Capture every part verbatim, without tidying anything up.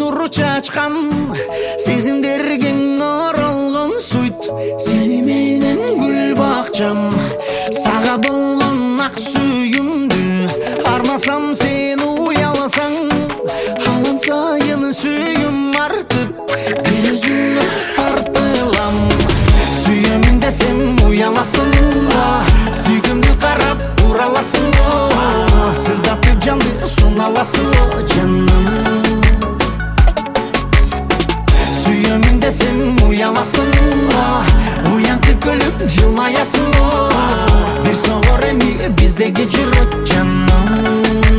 нуру чачкан, сезимдерге оролгон суйт. Сени менен гүл бакчам, сага болгон ак сүйүмдү армасам, сен уяласаң, алан сайын сүйүм артып, бир өзүмө тартылам. Сүйөмүн десем уяласың ба, сүйгүмдү карап ураласың ба, сыздатып жанды суналасың ба жаным. Сүйөмүн десем уяласың ба, уянкы күлүп жылмаясың ба, бир согор эми биздеги жүрөк жаным.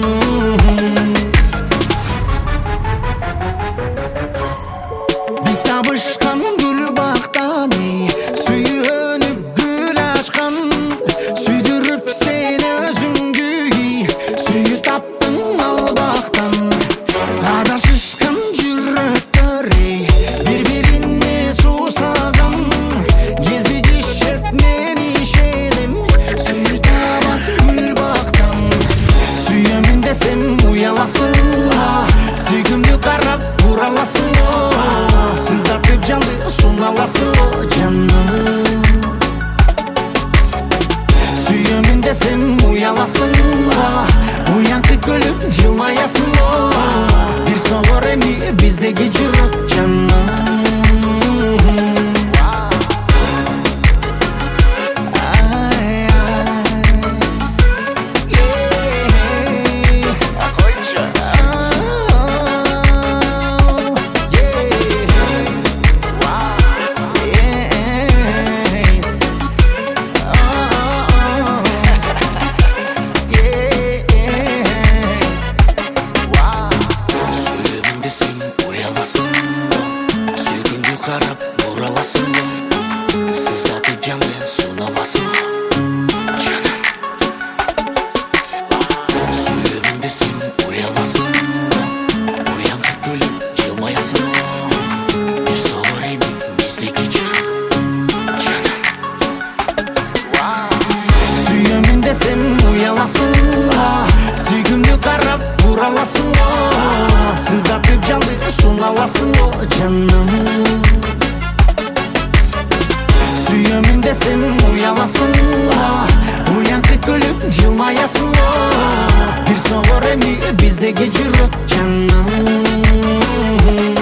Биз табышкан гүл бактан, сүйөнүп гүл ачкан, сүйдүрүп сени өзүңгү, сүйүп таптың ал бактан. Адашышкан жүрөктөр бири-бирине суусаган, кезигишет мен ишенем, сүйүп табат гүл бактан. Сүйөмүн десем уяласың ба, сүйгүмдү карап ураласың ба, сыздатып жанды суналасың ба жаным. Сүйөмүн десем уяласың ба, уянкы күлүп жылмаясың ба, бир согор эми биздеги жүрөк жаным. Карап ураласың ба, сыздатып жанды суналасың ба жаным. Сүйөмүн десем уяласың ба, уянкы күлүп жылмаясың ба, бир согор эми биздеги жүрөк жаным. Сүйөмүн десем уяласың ба, сүйгүмдү карап ураласың ба, сыздатып жанды суналасың ба жаным. Сүйөмүн десем уяласың ба, уянкы күлүп жылмаясың ба, бир согор эми биздеги жүрөк жаным.